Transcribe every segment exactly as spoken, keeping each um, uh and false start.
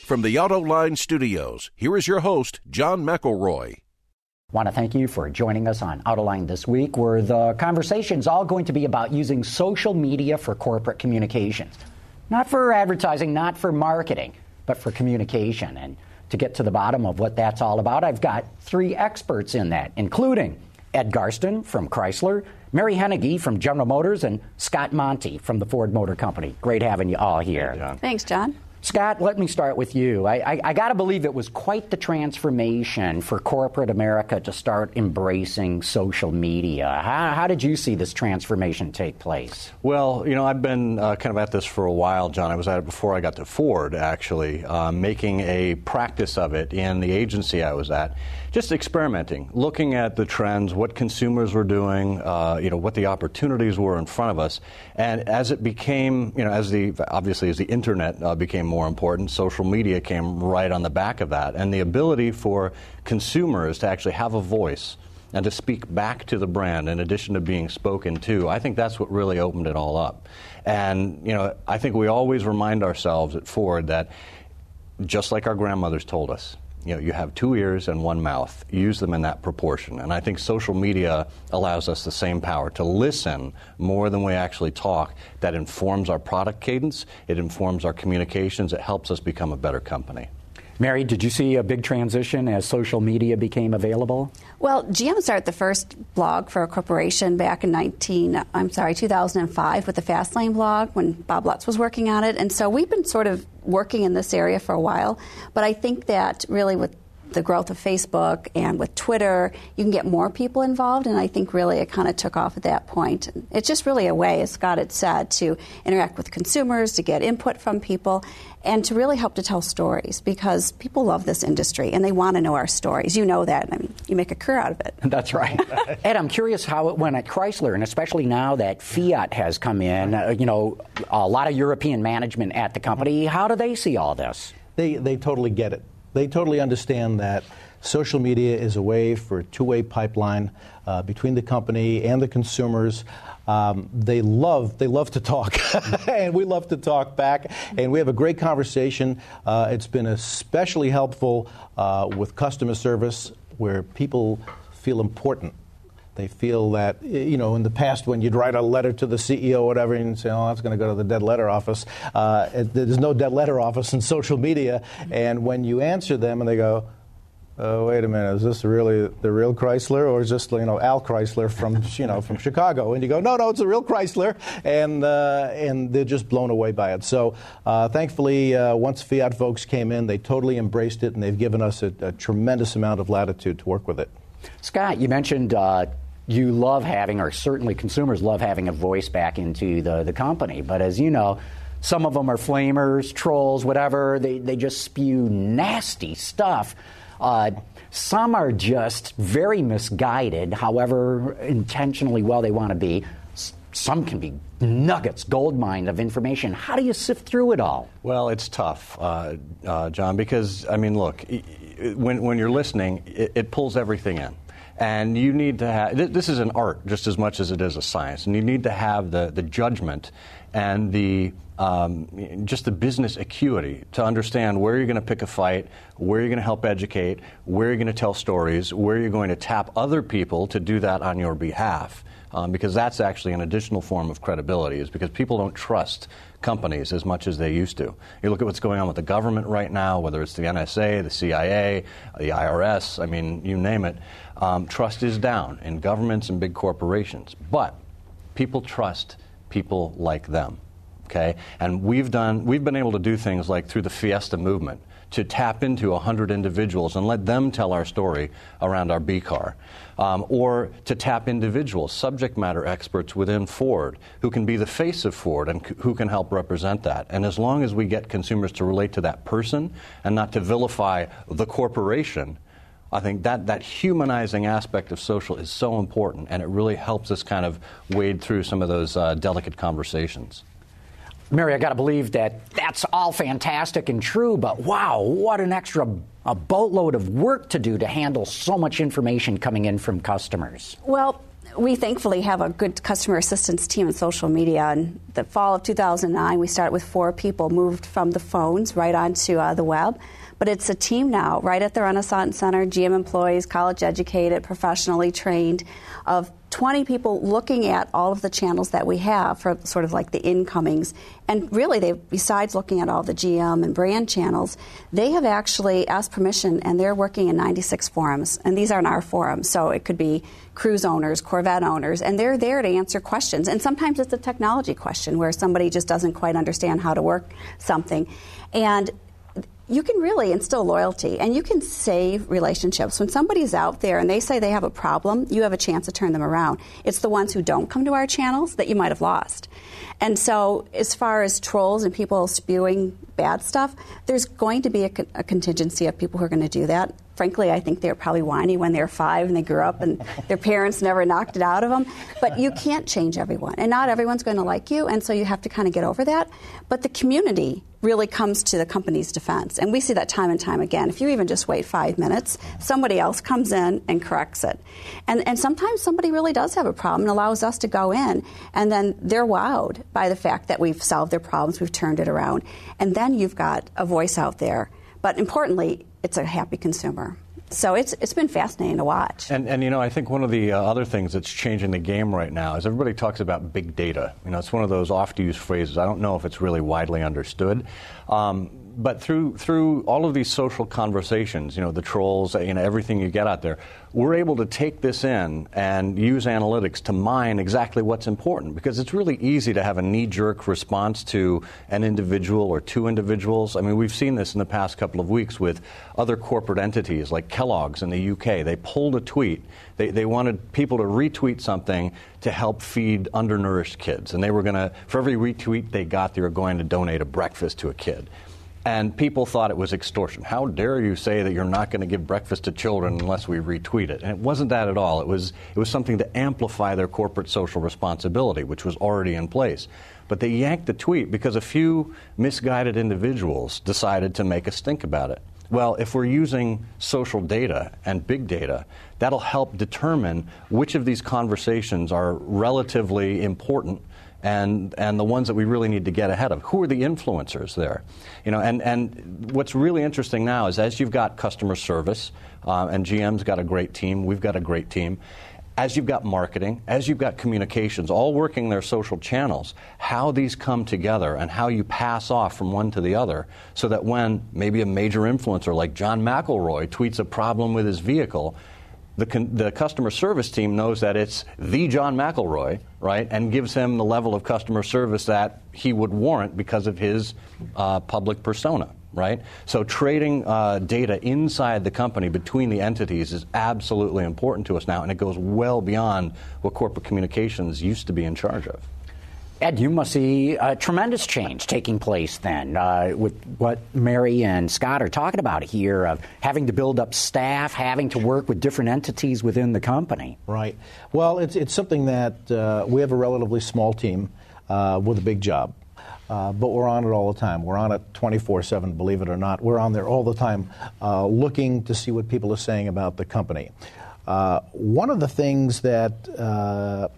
From the AutoLine Studios, here is your host, John McElroy. Want to thank you for joining us on AutoLine this week, where the conversation's all going to be about using social media for corporate communications. Not for advertising, not for marketing, but for communication. And to get to the bottom of what that's all about, I've got three experts in that, including Ed Garston from Chrysler, Mary Hennigy from General Motors, and Scott Monty from the Ford Motor Company. Great having you all here. Hey, John. Thanks, John. Scott, let me start with you. I, I, I got to believe it was quite the transformation for corporate America to start embracing social media. How, how did you see this transformation take place? Well, you know, I've been uh, kind of at this for a while, John. I was at it before I got to Ford, actually, uh, making a practice of it in the agency I was at. Just experimenting, looking at the trends, what consumers were doing, uh, you know, what the opportunities were in front of us. And as it became, you know, as the, obviously as the internet uh, became more important, social media came right on the back of that. And the ability for consumers to actually have a voice and to speak back to the brand in addition to being spoken to, I think that's what really opened it all up. And, you know, I think we always remind ourselves at Ford that just like our grandmothers told us, you know, you have two ears and one mouth. Use them in that proportion. And I think social media allows us the same power to listen more than we actually talk. That informs our product cadence. It informs our communications. It helps us become a better company. Mary, did you see a big transition as social media became available? Well, G M started the first blog for a corporation back in nineteen, I'm sorry, two thousand five with the Fastlane blog when Bob Lutz was working on it. And so we've been sort of working in this area for a while. But I think that really with the growth of Facebook and with Twitter, you can get more people involved, and I think really it kind of took off at that point. It's just really a way, as Scott had said, to interact with consumers, to get input from people, and to really help to tell stories, because people love this industry and they want to know our stories. You know that. I mean, you make a career out of it. That's right. Ed, I'm curious how it went at Chrysler, and especially now that Fiat has come in, uh, you know, a lot of European management at the company. How do they see all this? They, they totally get it. They totally understand that social media is a way for a two-way pipeline uh, between the company and the consumers. Um, they love they love to talk, and we love to talk back. And we have a great conversation. Uh, it's been especially helpful uh, with customer service, where people feel important. They feel that, you know, in the past when you'd write a letter to the C E O or whatever and say, oh, that's going to go to the dead letter office. Uh, it, there's no dead letter office in social media. And when you answer them and they go, oh, wait a minute, is this really the real Chrysler, or is this, you know, Al Chrysler from, you know, from Chicago? And you go, no, no, it's a real Chrysler. And uh, and they're just blown away by it. So uh, thankfully, uh, once Fiat folks came in, they totally embraced it, and they've given us a, a tremendous amount of latitude to work with it. Scott, you mentioned uh, you love having, or certainly consumers love having, a voice back into the, the company. But as you know, some of them are flamers, trolls, whatever. They, they just spew nasty stuff. Uh, some are just very misguided, however intentionally well they want to be. S- some can be nuggets, gold mine of information. How do you sift through it all? Well, it's tough, uh, uh, John, because, I mean, look, when, when you're listening, it, it pulls everything in. And you need to have, this is an art just as much as it is a science, and you need to have the, the judgment and the um, just the business acuity to understand where you're going to pick a fight, where you're going to help educate, where you're going to tell stories, where you're going to tap other people to do that on your behalf. Um, because that's actually an additional form of credibility, is because people don't trust companies as much as they used to. You look at what's going on with the government right now, whether it's the N S A, the C I A, the I R S, I mean, you name it. Um, trust is down in governments and big corporations. But people trust people like them, okay? And we've done, we've been able to do things like through the Fiesta movement, to tap into one hundred individuals and let them tell our story around our B-car. Um, or to tap individuals, subject matter experts within Ford, who can be the face of Ford and c- who can help represent that. And as long as we get consumers to relate to that person and not to vilify the corporation, I think that, that humanizing aspect of social is so important, and it really helps us kind of wade through some of those uh, delicate conversations. Mary, I got to believe that that's all fantastic and true, but wow, what an extra a boatload of work to do to handle so much information coming in from customers. Well, we thankfully have a good customer assistance team in social media. In the fall of two thousand nine, we started with four people, moved from the phones right onto uh, the web. But it's a team now, right at the Renaissance Center, G M employees, college educated, professionally trained, of twenty people looking at all of the channels that we have for sort of like the incomings. And really, they, besides looking at all the G M and brand channels, they have actually asked permission, and they're working in ninety-six forums. And these aren't our forums, so it could be cruise owners, Corvette owners, and they're there to answer questions. And sometimes it's a technology question where somebody just doesn't quite understand how to work something. And you can really instill loyalty, and you can save relationships. When somebody's out there and they say they have a problem, you have a chance to turn them around. It's the ones who don't come to our channels that you might have lost. And so as far as trolls and people spewing bad stuff, there's going to be a, a contingency of people who are going to do that. Frankly, I think they're probably whiny when they're five and they grew up and their parents never knocked it out of them. But you can't change everyone, and not everyone's going to like you, and so you have to kind of get over that. But the community really comes to the company's defense, and we see that time and time again. If you even just wait five minutes, somebody else comes in and corrects it. And, and sometimes somebody really does have a problem and allows us to go in, and then they're wowed by the fact that we've solved their problems, we've turned it around. And then you've got a voice out there. But importantly, it's a happy consumer. So it's it's been fascinating to watch. And, and you know, I think one of the uh, other things that's changing the game right now is everybody talks about big data. You know, it's one of those oft-used phrases. I don't know if it's really widely understood. Um, but through through all of these social conversations, you know, the trolls, you know, everything you get out there, we're able to take this in and use analytics to mine exactly what's important, because it's really easy to have a knee-jerk response to an individual or two individuals. I mean, we've seen this in the past couple of weeks with other corporate entities like Kellogg's in the U K. They pulled a tweet. They, they wanted people to retweet something to help feed undernourished kids. And they were going to, for every retweet they got, they were going to donate a breakfast to a kid. And people thought it was extortion. How dare you say that you're not going to give breakfast to children unless we retweet it? And it wasn't that at all. It was it was something to amplify their corporate social responsibility, which was already in place. But they yanked the tweet because a few misguided individuals decided to make us think about it. Well, if we're using social data and big data, that'll help determine which of these conversations are relatively important and and the ones that we really need to get ahead of. Who are the influencers there? You know, and, and what's really interesting now is as you've got customer service, uh, and G M's got a great team, we've got a great team, as you've got marketing, as you've got communications, all working their social channels, how these come together and how you pass off from one to the other so that when maybe a major influencer like John McElroy tweets a problem with his vehicle, The, con- the customer service team knows that it's the John McElroy, right, and gives him the level of customer service that he would warrant because of his uh, public persona, right? So trading uh, data inside the company between the entities is absolutely important to us now, and it goes well beyond what corporate communications used to be in charge of. Ed, you must see a tremendous change taking place then uh, with what Mary and Scott are talking about here of having to build up staff, having to work with different entities within the company. Right. Well, it's, it's something that uh, we have a relatively small team uh, with a big job. Uh, but we're on it all the time. We're on it twenty-four seven, believe it or not. We're on there all the time uh, looking to see what people are saying about the company. Uh, one of the things that uh,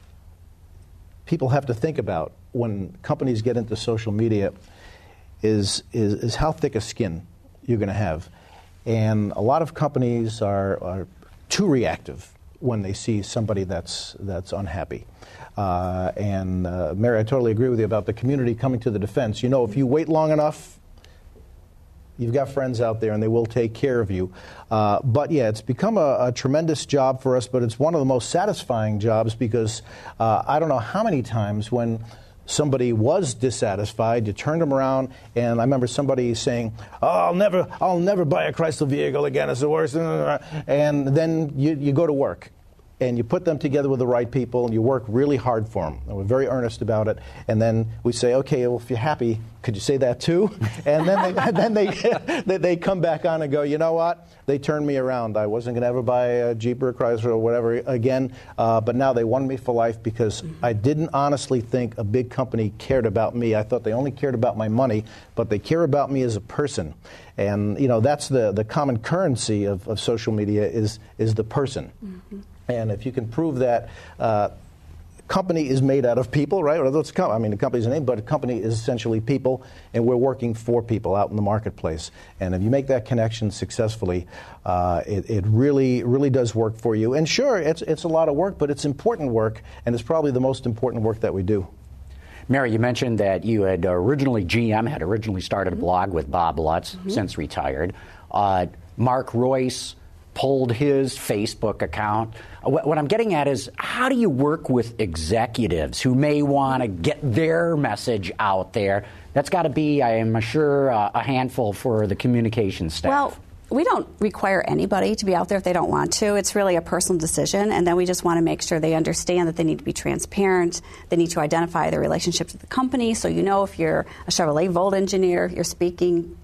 people have to think about when companies get into social media is, is, is how thick a skin you're going to have. And a lot of companies are, are too reactive when they see somebody that's, that's unhappy. Uh, and uh, Mary, I totally agree with you about the community coming to the defense. You know, if you wait long enough, you've got friends out there, and they will take care of you. Uh, but, yeah, it's become a, a tremendous job for us, but it's one of the most satisfying jobs because uh, I don't know how many times when somebody was dissatisfied, you turned them around, and I remember somebody saying, oh, I'll never, I'll never buy a Chrysler vehicle again. It's the worst. And then you, you go to work. And you put them together with the right people, and you work really hard for them. And we're very earnest about it. And then we say, okay, well, if you're happy, could you say that too? And then they, then they, they come back on and go, you know what? They turned me around. I wasn't going to ever buy a Jeep or a Chrysler or whatever again. Uh, but now they won me for life because I didn't honestly think a big company cared about me. I thought they only cared about my money, but they care about me as a person. And, you know, that's the, the common currency of, of social media is, is the person. Mm-hmm. And if you can prove that uh, company is made out of people, right? Or let's come, I mean, the company's a name, but a company is essentially people, and we're working for people out in the marketplace. And if you make that connection successfully, uh, it, it really, really does work for you. And sure, it's it's a lot of work, but it's important work, and it's probably the most important work that we do. Mary, you mentioned that you had originally, G M had originally started a blog with Bob Lutz, mm-hmm. since retired. Uh, Mark Royce pulled his Facebook account. What, what I'm getting at is, how do you work with executives who may want to get their message out there? That's got to be, I am sure, uh, a handful for the communications staff. Well, we don't require anybody to be out there if they don't want to. It's really a personal decision, and then we just want to make sure they understand that they need to be transparent. They need to identify their relationships with the company, so you know if you're a Chevrolet Volt engineer, you're speaking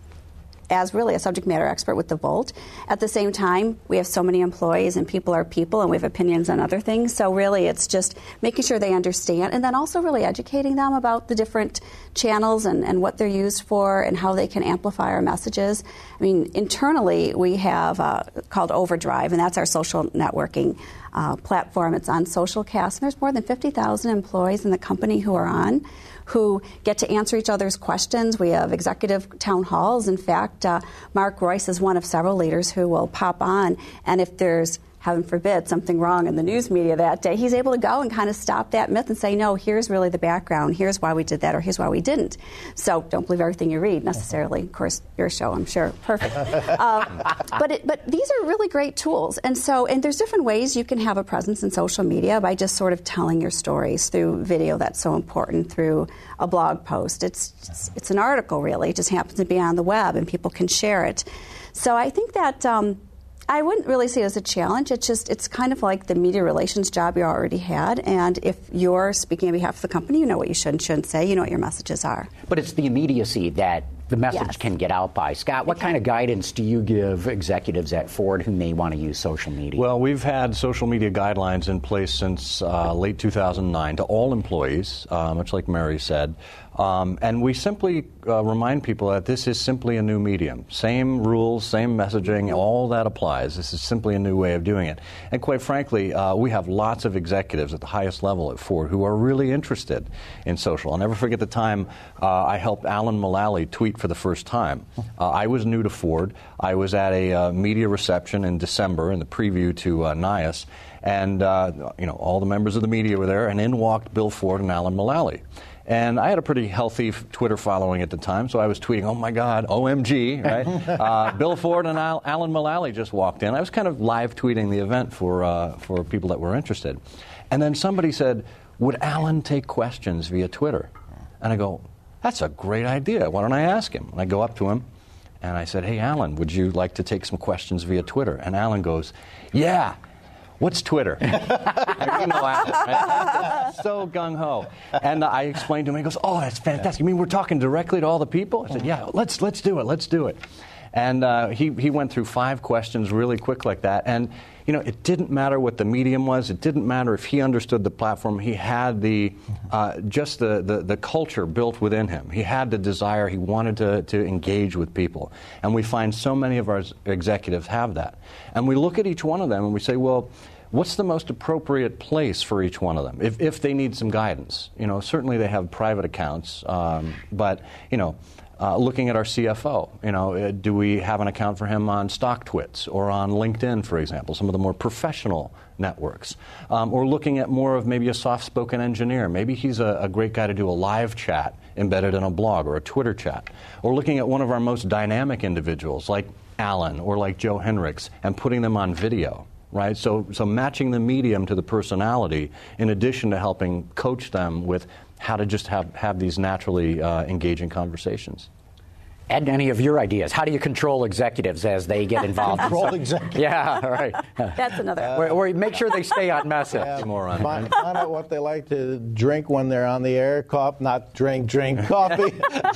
as really a subject matter expert with the Volt. At the same time, we have so many employees, and people are people, and we have opinions on other things. So really, it's just making sure they understand, and then also really educating them about the different channels and, and what they're used for and how they can amplify our messages. I mean, internally, we have uh, called Overdrive, and that's our social networking uh, platform. It's on Socialcast, and there's more than fifty thousand employees in the company who are on, who get to answer each other's questions. We have executive town halls. In fact, uh, Mark Royce is one of several leaders who will pop on, and if there's, heaven forbid, something wrong in the news media that day, he's able to go and kind of stop that myth and say, no, here's really the background, here's why we did that, or here's why we didn't. So don't believe everything you read, necessarily. Of course, your show, I'm sure, perfect. Uh, but it, but these are really great tools. And so, and there's different ways you can have a presence in social media by just sort of telling your stories through video. That's so important, through a blog post. It's, it's, it's an article, really. It just happens to be on the web, and people can share it. So I think that um, I wouldn't really see it as a challenge. It's just, it's kind of like the media relations job you already had. And if you're speaking on behalf of the company, you know what you should and shouldn't say. You know what your messages are. But it's the immediacy that the message Yes. can get out by. Scott, what kind of guidance do you give executives at Ford who may want to use social media? Well, we've had social media guidelines in place since uh, late two thousand nine to all employees, uh, much like Mary said. Um, and we simply uh, remind people that this is simply a new medium. Same rules, same messaging, all that applies. This is simply a new way of doing it. And quite frankly, uh, we have lots of executives at the highest level at Ford who are really interested in social. I'll never forget the time uh, I helped Alan Mullally tweet for the first time. Uh, I was new to Ford. I was at a uh, media reception in December in the preview to uh, N I A S. And, uh, you know, all the members of the media were there, and in walked Bill Ford and Alan Mullally. And I had a pretty healthy Twitter following at the time, so I was tweeting, oh, my God, O M G, right? uh, Bill Ford and Al- Alan Mullally just walked in. I was kind of live tweeting the event for, uh, for people that were interested. And then somebody said, would Alan take questions via Twitter? And I go, that's a great idea. Why don't I ask him? And I go up to him, and I said, hey, Alan, would you like to take some questions via Twitter? And Alan goes, yeah. What's Twitter? You know Alan, right? So gung-ho. And uh, I explained to him, he goes, oh, that's fantastic. You mean we're talking directly to all the people? I said, yeah, let's let's do it, let's do it. And uh, he, he went through five questions really quick like that. And, you know, it didn't matter what the medium was. It didn't matter if he understood the platform. He had the uh, just the, the, the culture built within him. He had the desire. He wanted to, to engage with people. And we find so many of our executives have that. And we look at each one of them and we say, well, what's the most appropriate place for each one of them if, if they need some guidance? You know, certainly they have private accounts, um, but, you know, Uh, looking at our C F O, you know, uh, do we have an account for him on StockTwits or on LinkedIn, for example, some of the more professional networks? Um, or looking at more of maybe a soft-spoken engineer. Maybe he's a, a great guy to do a live chat embedded in a blog or a Twitter chat. Or looking at one of our most dynamic individuals like Alan or like Joe Henricks and putting them on video. Right, so so matching the medium to the personality, in addition to helping coach them with how to just have, have these naturally uh, engaging conversations. Ed, any of your ideas? How do you control executives as they get involved? Control executives. Yeah, all right. That's another. Uh, or, or make sure they stay on message. Yeah, Moron. find, find out what they like to drink when they're on the air. Cop, not drink, drink coffee,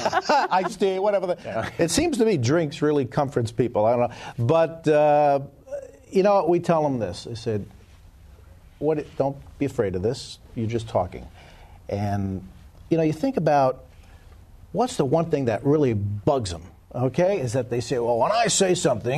iced tea, whatever. The, yeah. It seems to me drinks really comforts people. I don't know, but. Uh, You know what? We tell them this. I said, "What? Don't be afraid of this. You're just talking." And you know, you think about what's the one thing that really bugs them. Okay, is that they say, "Well, when I say something,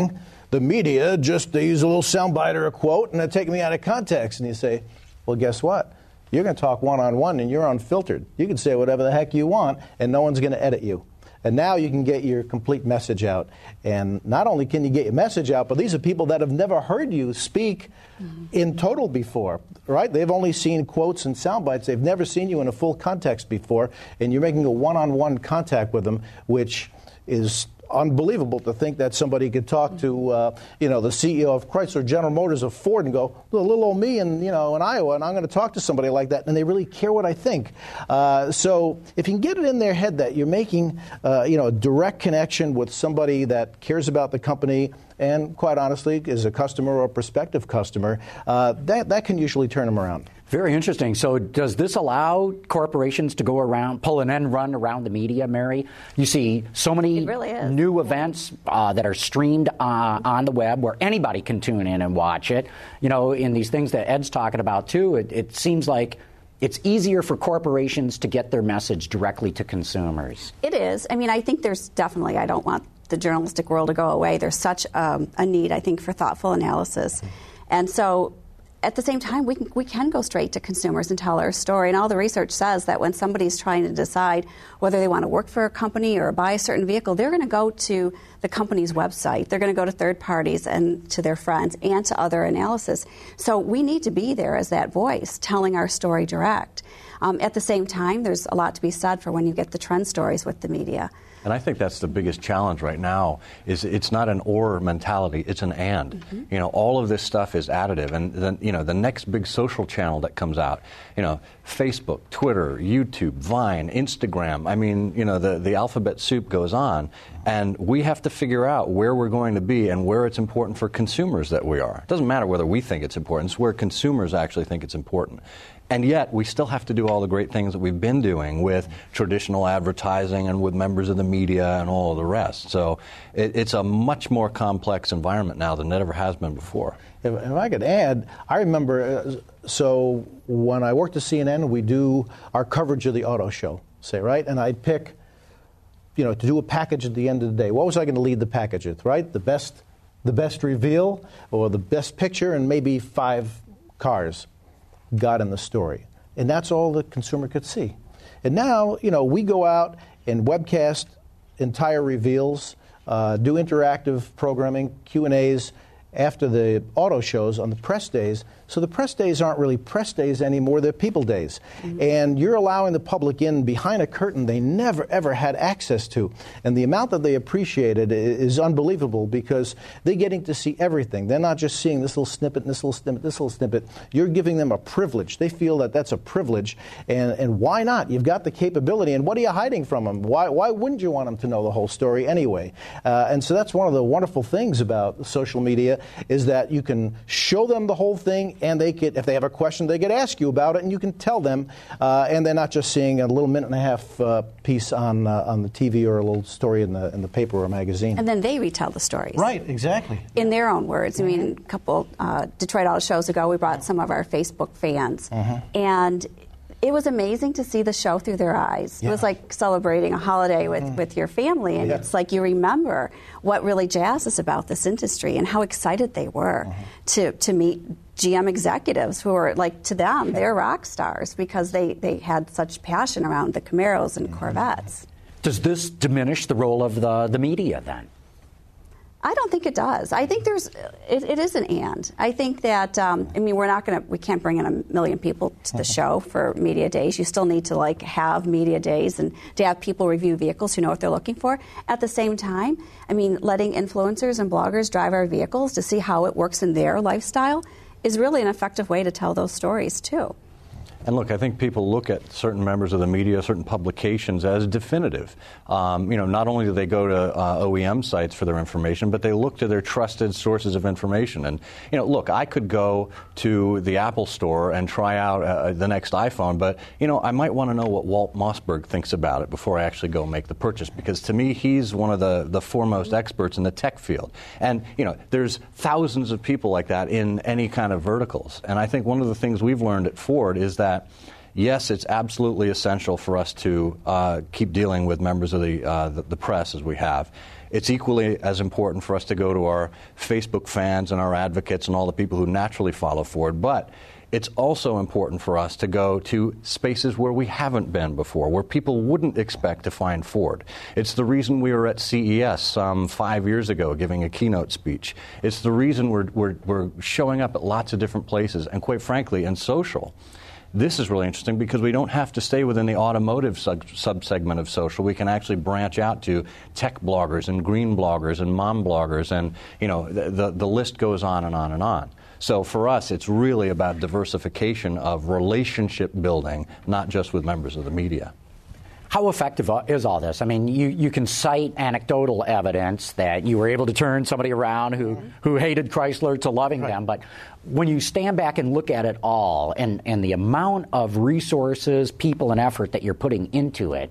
the media just, they use a little soundbite or a quote and they're taking me out of context. And you say, well, guess what? You're going to talk one-on-one and you're unfiltered. You can say whatever the heck you want and no one's going to edit you. And now you can get your complete message out. And not only can you get your message out, but these are people that have never heard you speak mm-hmm. in total before, right? They've only seen quotes and sound bites. They've never seen you in a full context before. And you're making a one-on-one contact with them, which is unbelievable to think that somebody could talk to, uh, you know, the C E O of Chrysler, General Motors, of Ford, and go, well, little old me in, you know, in Iowa, and I'm going to talk to somebody like that, and they really care what I think. Uh, so if you can get it in their head that you're making, uh, you know, a direct connection with somebody that cares about the company and, quite honestly, is a customer or a prospective customer, uh, that, that can usually turn them around. Very interesting. So does this allow corporations to go around, pull an end run around the media, Mary? You see so many really new events uh, that are streamed uh, on the web where anybody can tune in and watch it. You know, in these things that Ed's talking about, too, it, it seems like it's easier for corporations to get their message directly to consumers. It is. I mean, I think there's definitely, I don't want the journalistic world to go away. There's such um, a need, I think, for thoughtful analysis. And so at the same time, we can, we can go straight to consumers and tell our story. And all the research says that when somebody's trying to decide whether they want to work for a company or buy a certain vehicle, they're going to go to the company's website. They're going to go to third parties and to their friends and to other analysis. So we need to be there as that voice, telling our story direct. Um, at the same time, there's a lot to be said for when you get the trend stories with the media. And I think that's the biggest challenge right now, is it's not an or mentality, it's an and. Mm-hmm. You know, all of this stuff is additive. And then, you know, the next big social channel that comes out, you know, Facebook, Twitter, YouTube, Vine, Instagram, I mean, you know, the, the alphabet soup goes on. And we have to figure out where we're going to be and where it's important for consumers that we are. It doesn't matter whether we think it's important, it's where consumers actually think it's important. And yet, we still have to do all the great things that we've been doing with traditional advertising and with members of the media and all of the rest. So it, it's a much more complex environment now than it ever has been before. If, if I could add, I remember, uh, so when I worked at C N N, we do our coverage of the auto show, say, right? And I'd pick, you know, to do a package at the end of the day. What was I going to lead the package with, right? The best, the best reveal or the best picture and maybe five cars got in the story. And that's all the consumer could see. And now, you know, we go out and webcast entire reveals, uh, do interactive programming, Q and A's after the auto shows on the press days. So the press days aren't really press days anymore, they're people days. Mm-hmm. And you're allowing the public in behind a curtain they never, ever had access to. And the amount that they appreciate it is unbelievable because they're getting to see everything. They're not just seeing this little snippet, this little snippet, this little snippet. You're giving them a privilege. They feel that that's a privilege. And, and why not? You've got the capability. And what are you hiding from them? Why, why wouldn't you want them to know the whole story anyway? Uh, and so that's one of the wonderful things about social media is that you can show them the whole thing. And they could, if they have a question, they could ask you about it, and you can tell them. Uh, and they're not just seeing a little minute and a half uh, piece on uh, on the T V or a little story in the in the paper or magazine. And then they retell the stories. Right, exactly. In their own words. I mean, a couple uh, Detroit Auto shows ago, we brought some of our Facebook fans, uh-huh. and it was amazing to see the show through their eyes. Yeah. It was like celebrating a holiday with, mm. with your family, and yeah. it's like you remember what really jazzed us about this industry and how excited they were uh-huh. to, to meet G M executives who are, like, to them, they're rock stars because they, they had such passion around the Camaros and mm-hmm. Corvettes. Does this diminish the role of the, the media, then? I don't think it does. I think there's, it, it is an and. I think that, um, I mean, we're not going to, we can't bring in a million people to the show for media days. You still need to, like, have media days and to have people review vehicles who know what they're looking for. At the same time, I mean, letting influencers and bloggers drive our vehicles to see how it works in their lifestyle is really an effective way to tell those stories, too. And look, I think people look at certain members of the media, certain publications as definitive. Um, you know, not only do they go to uh, O E M sites for their information, but they look to their trusted sources of information. And, you know, look, I could go to the Apple store and try out uh, the next iPhone, but, you know, I might want to know what Walt Mossberg thinks about it before I actually go make the purchase, because to me, he's one of the, the foremost experts in the tech field. And, you know, there's thousands of people like that in any kind of verticals. And I think one of the things we've learned at Ford is that yes, it's absolutely essential for us to uh, keep dealing with members of the, uh, the the press as we have. It's equally as important for us to go to our Facebook fans and our advocates and all the people who naturally follow Ford. But it's also important for us to go to spaces where we haven't been before, where people wouldn't expect to find Ford. It's the reason we were at C E S um, five years ago giving a keynote speech. It's the reason we're, we're, we're showing up at lots of different places, and quite frankly, in social. This is really interesting because we don't have to stay within the automotive sub- subsegment of social. We can actually branch out to tech bloggers and green bloggers and mom bloggers, and you know the, the, the list goes on and on and on. So for us, it's really about diversification of relationship building, not just with members of the media. How effective is all this? I mean, you, you can cite anecdotal evidence that you were able to turn somebody around who, who hated Chrysler to loving right. them, but when you stand back and look at it all and, and the amount of resources, people, and effort that you're putting into it,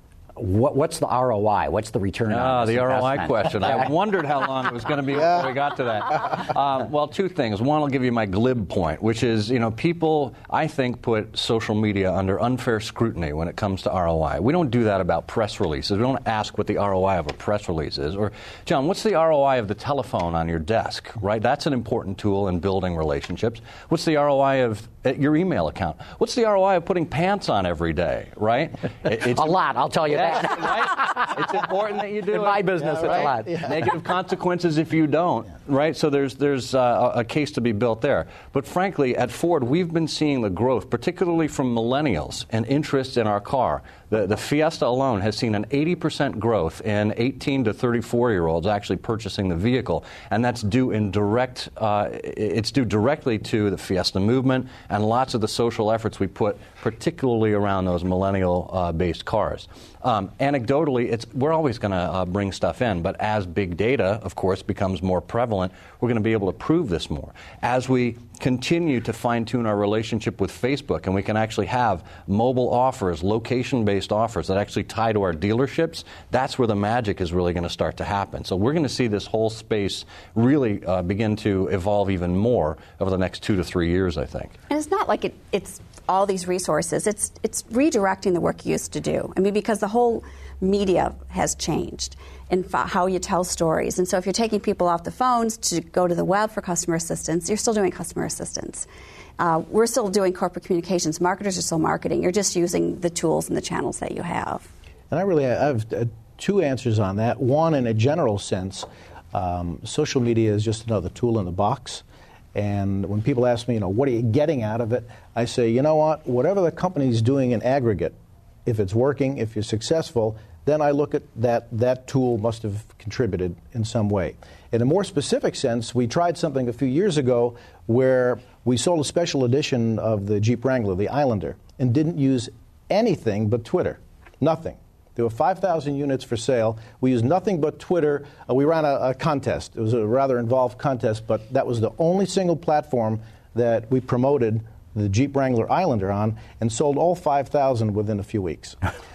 What, what's the R O I? What's the return ah, on the investment? R O I question. I wondered how long it was going to be before we got to that. Um, well, two things. One, I'll give you my glib point, which is, you know, people, I think, put social media under unfair scrutiny when it comes to R O I. We don't do that about press releases. We don't ask what the R O I of a press release is. Or, John, what's the R O I of the telephone on your desk, right? That's an important tool in building relationships. What's the R O I of your email account? What's the R O I of putting pants on every day, right? It, it's a lot, I'll tell you yeah, that. Right? It's important that you do in it. my business, yeah, right? it's a lot. Yeah. Negative consequences if you don't, right? So there's there's uh, a case to be built there. But frankly, at Ford, we've been seeing the growth, particularly from millennials, and interest in our car. The, the Fiesta alone has seen an eighty percent growth in eighteen to thirty-four-year-olds actually purchasing the vehicle, and that's due in direct. Uh, it's due directly to the Fiesta movement and lots of the social efforts we put, particularly around those millennial-based uh, cars. Um, anecdotally, it's we're always going to uh, bring stuff in, but as big data, of course, becomes more prevalent, we're going to be able to prove this more. As we continue to fine-tune our relationship with Facebook, and we can actually have mobile offers, location-based offers that actually tie to our dealerships, that's where the magic is really going to start to happen. So we're going to see this whole space really uh, begin to evolve even more over the next two to three years, I think. And it's not like it, it's all these resources. It's it's redirecting the work you used to do. I mean, because the whole media has changed in how you tell stories. And so if you're taking people off the phones to go to the web for customer assistance, you're still doing customer assistance. Uh, we're still doing corporate communications. Marketers are still marketing. You're just using the tools and the channels that you have. And I really I have uh, two answers on that. One, in a general sense, um, social media is just another tool in the box. And when people ask me, you know, what are you getting out of it? I say, you know what, whatever the company's doing in aggregate, if it's working, if you're successful, then I look at that that tool must have contributed in some way. In a more specific sense, we tried something a few years ago where we sold a special edition of the Jeep Wrangler, the Islander, and didn't use anything but Twitter. Nothing. There were five thousand units for sale. We used nothing but Twitter. Uh, we ran a, a contest. It was a rather involved contest, but that was the only single platform that we promoted the Jeep Wrangler Islander on, and sold all five thousand within a few weeks.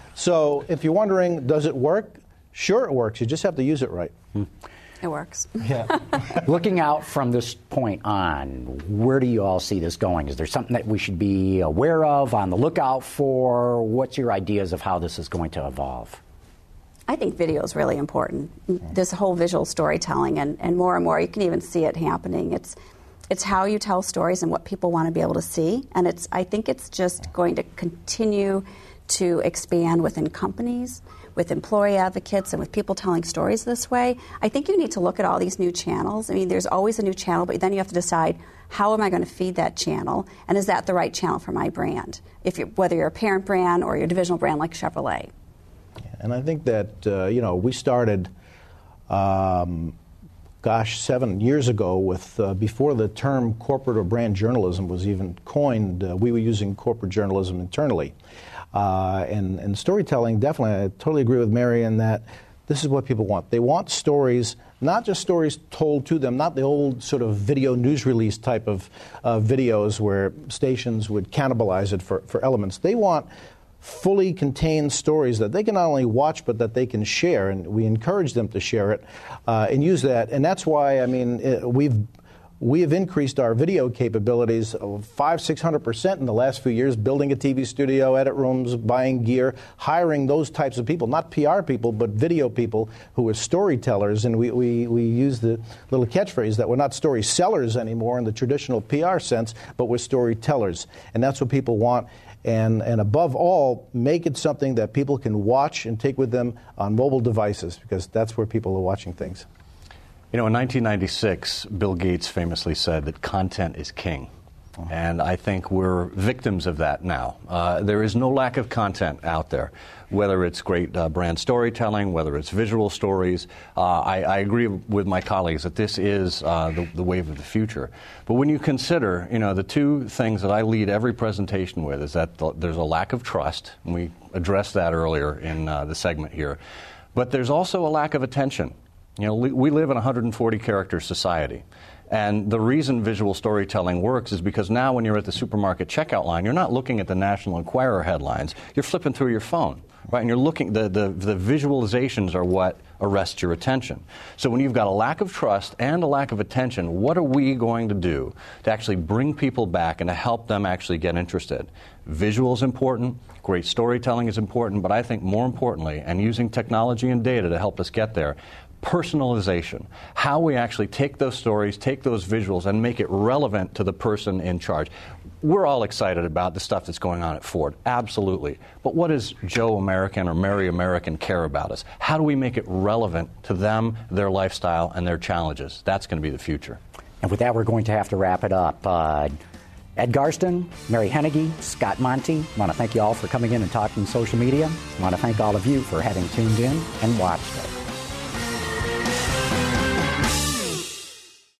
So if you're wondering, does it work? Sure it works. You just have to use it right. Hmm. It works. Yeah. Looking out from this point on, where do you all see this going? Is there something that we should be aware of, on the lookout for? What's your ideas of how this is going to evolve? I think video is really important. This whole visual storytelling, and, and more and more, you can even see it happening. It's it's how you tell stories and what people want to be able to see. And it's I think it's just going to continue to expand within companies, with employee advocates, and with people telling stories this way. I think you need to look at all these new channels. I mean, there's always a new channel, but then you have to decide, how am I going to feed that channel, and is that the right channel for my brand, if you're, whether you're a parent brand or you're a divisional brand like Chevrolet. And I think that, uh, you know, we started, um, gosh, seven years ago with, uh, before the term corporate or brand journalism was even coined, uh, we were using corporate journalism internally. Uh, and, and storytelling, definitely, I totally agree with Mary in that this is what people want. They want stories, not just stories told to them, not the old sort of video news release type of uh, videos where stations would cannibalize it for, for elements. They want fully contained stories that they can not only watch but that they can share, and we encourage them to share it uh, and use that. And that's why, I mean, it, we've We have increased our video capabilities five, six hundred percent in the last few years, building a T V studio, edit rooms, buying gear, hiring those types of people, not P R people, but video people who are storytellers. And we, we, we use the little catchphrase that we're not story sellers anymore in the traditional P R sense, but we're storytellers. And that's what people want. And, and above all, make it something that people can watch and take with them on mobile devices, because that's where people are watching things. You know, in nineteen ninety-six, Bill Gates famously said that content is king. Uh-huh. And I think we're victims of that now. Uh, there is no lack of content out there, whether it's great uh, brand storytelling, whether it's visual stories. Uh, I, I agree with my colleagues that this is uh, the, the wave of the future. But when you consider, you know, the two things that I lead every presentation with is that the, there's a lack of trust, and we addressed that earlier in uh, the segment here. But there's also a lack of attention. You know, we live in a one hundred forty character society. And the reason visual storytelling works is because now when you're at the supermarket checkout line, you're not looking at the National Enquirer headlines. You're flipping through your phone, right? And you're looking, the, the, the visualizations are what arrest your attention. So when you've got a lack of trust and a lack of attention, what are we going to do to actually bring people back and to help them actually get interested? Visual is important, great storytelling is important, but I think more importantly, and using technology and data to help us get there, personalization, how we actually take those stories, take those visuals, and make it relevant to the person in charge. We're all excited about the stuff that's going on at Ford, absolutely. But what does Joe American or Mary American care about us? How do we make it relevant to them, their lifestyle, and their challenges? That's going to be the future. And with that, we're going to have to wrap it up. Uh, Ed Garston, Mary Hennigy, Scott Monty, I want to thank you all for coming in and talking social media. I want to thank all of you for having tuned in and watched it.